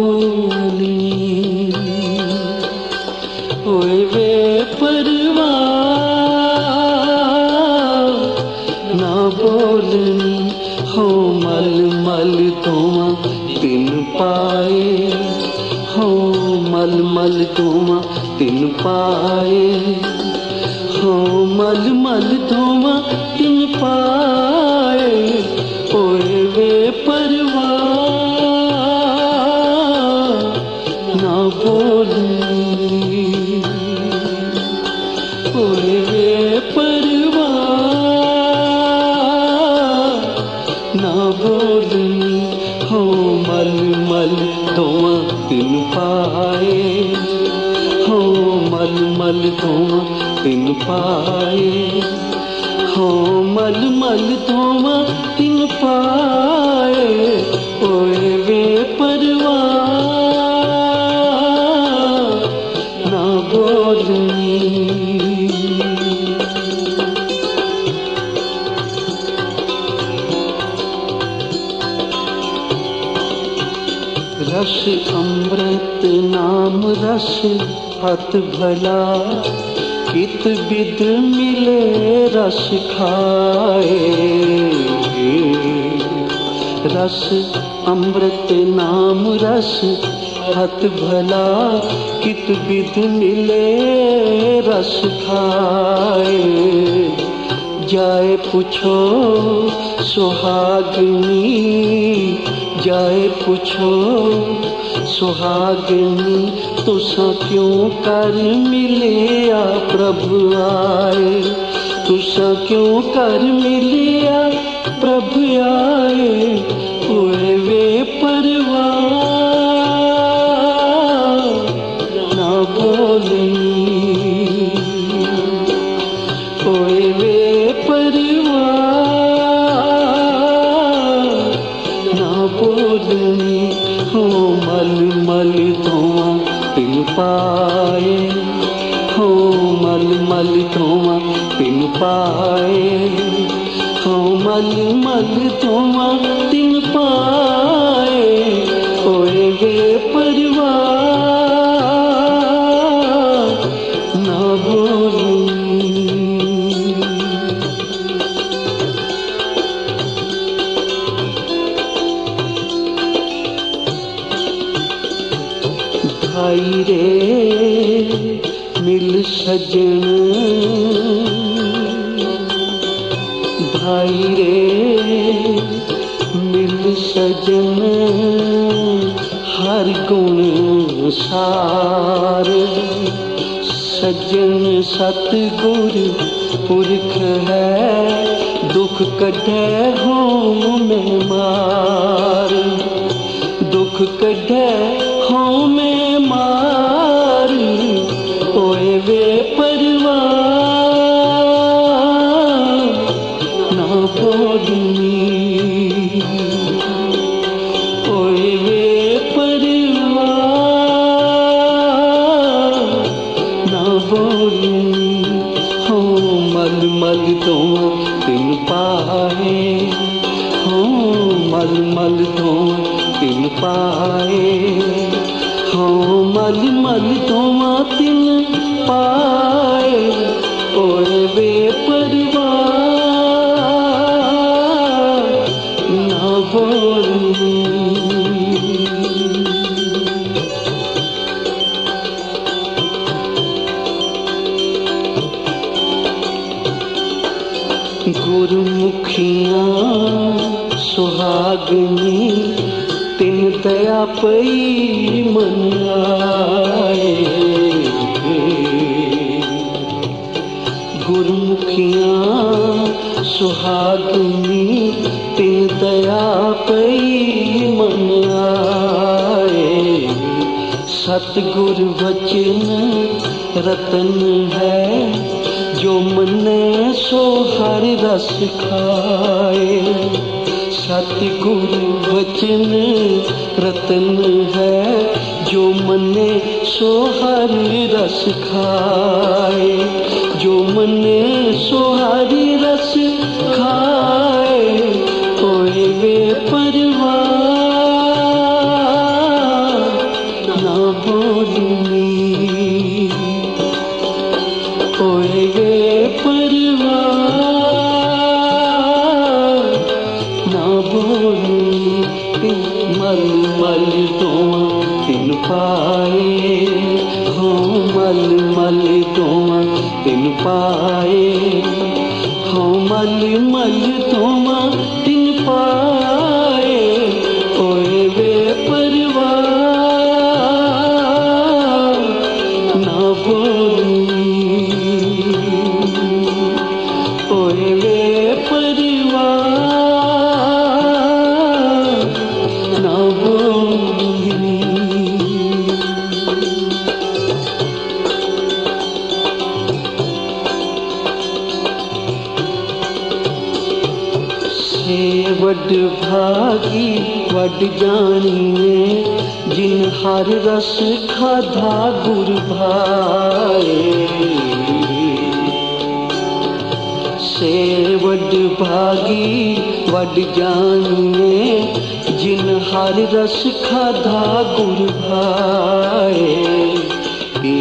बोलनी ओए वे परवाह ना बोलनी हो मल मल धोवा तिन पाए हो मल मल धोवा तिन पाए हो मल मल धोवा तिन पाए ओए वे परवाह ना बोलनी ओए वे परवाह ना बोलनी हो मल मल धोवा तिन पाए हो मल मल धोवा तिन पाए हो मल मल धोवा तिन पाए ओए वे परवाह ना बोलनी। रस अमृत नाम रस अत भला कित बिद मिले रस खाए रस अमृत नाम रस अत भला कित बिद मिले रस खाए जाए पूछो सुहागिनी जाए पूछो सुहागिनी तुसा क्यों कर मिलिया प्रभु आए तुसा क्यों कर मिलिया प्रभु आए ओए वे परवाह ना बोलनी ओए वे परवाह ना बोलनी हो मल मल धोवा तिन पाए हो मल मल धोवा तिन पाए हो मल मल धोवा तिन पाए ओए वे परवाह ना बोलनी। भाई रे मिल सजन भाई रे मिल सजन हर गुण सार सजन सतगुर पुरख है दुख कढ़े हो में मार दुख कढ़े हो में मार ओए वे परवाह ना बोलनी ओए वे परवाह ना बोलनी हो मल मल धोवा तिन पाए हो मल मल धोवा तिन पाए हो मल मल धोवा तिन पाए ओए वे परवाह ना बोलनी। गुरुमुखियां सुहागनी तिन दया पई मन आए गुरुमुखियां सुहागनी तिन दया पई मन आए सतगुर वचन रतन है जो मने सो हर रस खाए सतगुर वचन रतन है जो मने सो हर रस खाए जो मने सो हर रस खाए ओए वे परवाह पाए, हो मल मल धोवा तिन पाए, हो मल मल धोवा तिन पाए। ओए वे परवाह ना बोली, ओए वे परवाह ना बोली। से वड भागी वड जानिए, जिन हर रस खाधा गुर भाए। से वड भागी वड जानिए, जिन हर रस खाधा गुर भाए। ए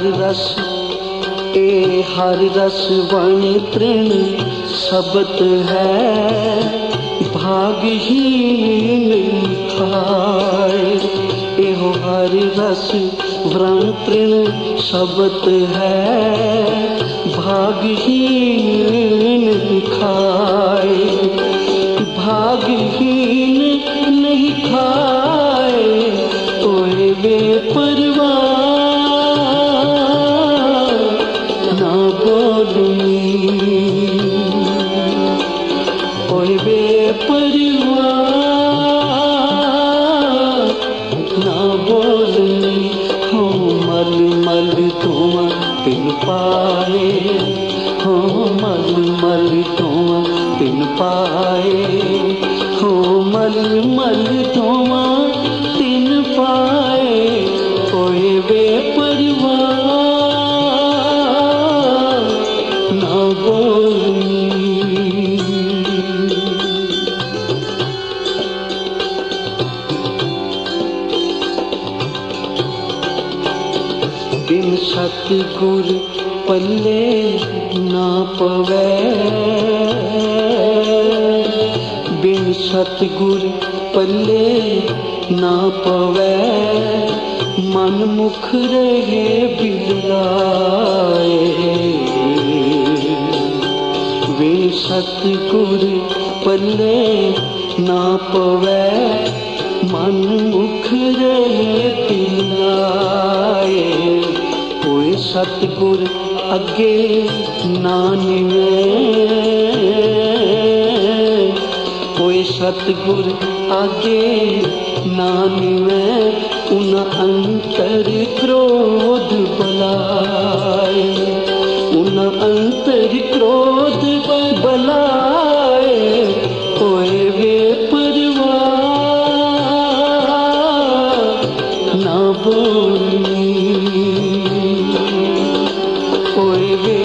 हर रस वन तृण सबत है, भागहीन खाए। एहो हर रस व्रण तृण सबत है, भागहीन खाए। भागहीन नहीं खाए, ओए वे परवाह ना बोली, ओए वे परवाह ना बोली। हो मल मल धोवा तिन पाए, हो मल मल धोवा तिन पाए, हो मल मल धोवा तिन पाए। ओए वे परवाह ना बोली। बिन सतगुर पल्ले ना पवै, बिन सतगुर पल्ले ना पवै। मन मुख रहे बिलराए, बिन सतगुर पल्ले ना पवै। मन मुख रहे बिलराए, कोई सतगुर अगे ना निवे। कोई सतगुर आगे ना निवे, उन अंतर क्रोध बलाए, उन अंतर क्रोध बलाए। ओए वे परवाह ना बोली, ओए वे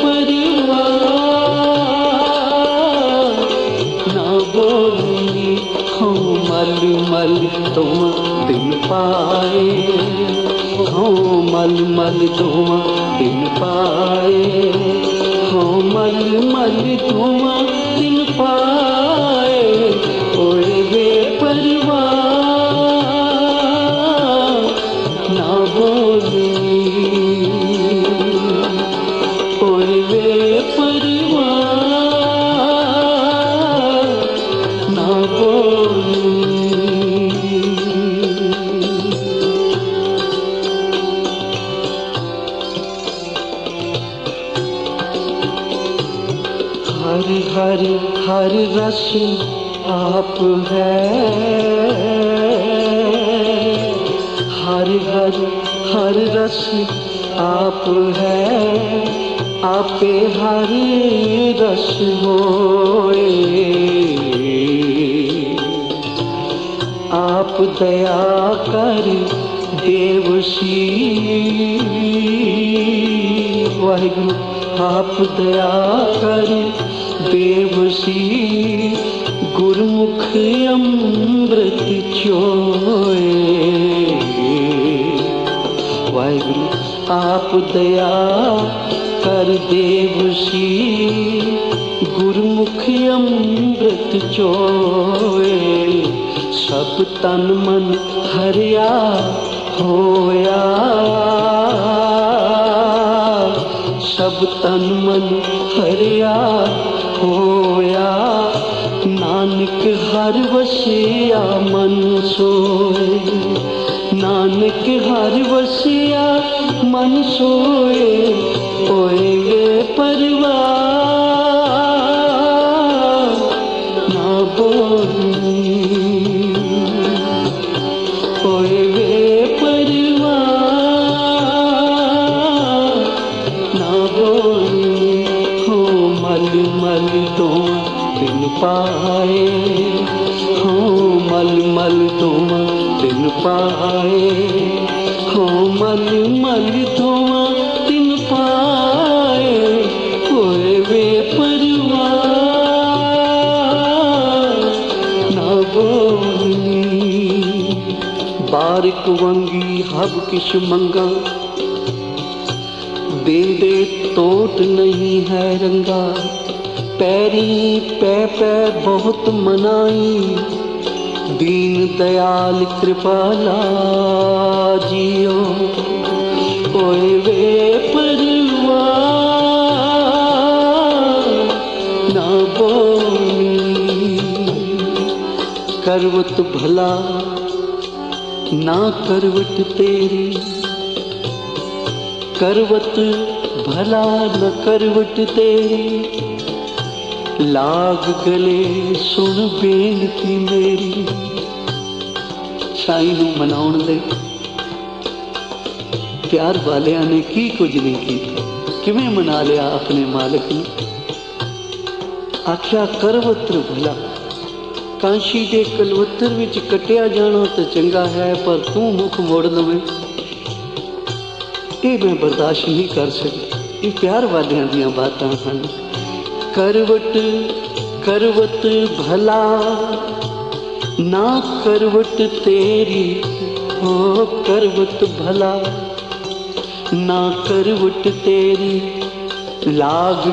परवाह ना बोली। हो मल मल धोवा तिन पाए, हो मल मल धोवा तिन पाए, हो मल मल धोवा तिन पाए। ओए वे परवाह ना बोली, ओए वे परवाह ना बोली। हर हर हर रस आप है, हर हर हर रस आप है। आपे हर रस होए, आप दया कर देवसी। वाहिगुरु आप दया कर देवसी, गुरमुख अमृत चोए। वाहिगुरु आप दया कर देवसी, गुरमुख अमृत चोए। सब तन मन हरिया होया, सब तन मन हरिया होया, नानक हर वसिया मन सोए, नानक हर वसिया मन सोए, होए वे परवाह ना बोली, होए वे परवाह ना बोली। हो मल मल धोआ तिन पाए, हो मल मल धोआ तिन पाए, हो मल मल धोआ तिन पाए, होए वे परवाह ना बोली। बारिक वंगी हब किश मंगा, दे दे तोट नहीं है रंगा, पैरी पै पै बहुत मनाई, दीन दयाल कृपाला जियो, होए वे परवाह ना बोली। करवत भला ना करवट तेरी, करवत भला न करवट तेरी, लाग गले सुन बेनती मेरी। साईं नूं मनाउण लई प्यार वालियां ने की कुछ नहीं कीता, किवें मना लिया अपने मालिक नूं। आख्या करवत्र भला, कांशी दे कलवत्तर विच कटिया जाना तो चंगा है, पर तू मुख मोड़ लवे ये मैं बर्दाश्त नहीं कर सकती। ये प्यार वालियां दियां बातां हन। करवट करवट भला ना करवट तेरी, हो करवट भला ना करवट तेरी, लाग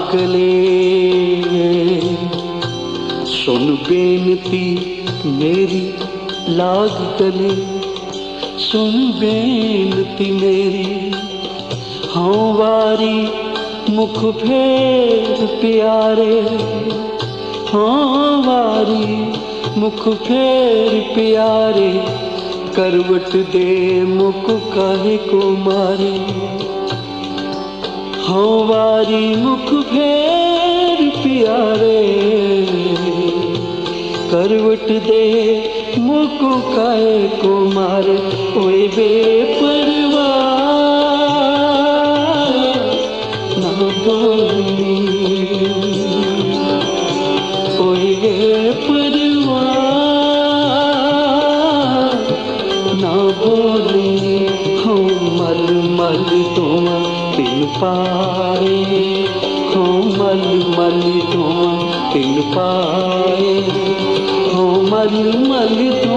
गले सुन बेनती मेरी, लाग गले सुन बेनती मेरी। हाँ वारी मुख फेर प्यारे, हाँ वारी मुख फेर प्यारे, करवट दे मुख काहे को मारे। हाँ वारी मुख फेर प्यारे, करवट दे मुख काहे को मारे, ओए बेपरवाह ना बोली, ओए बेपरवाह ना बोली। हो मल मल धोआ तिन पाए, हो मल मल धोआ तिन पाए, हो मल मल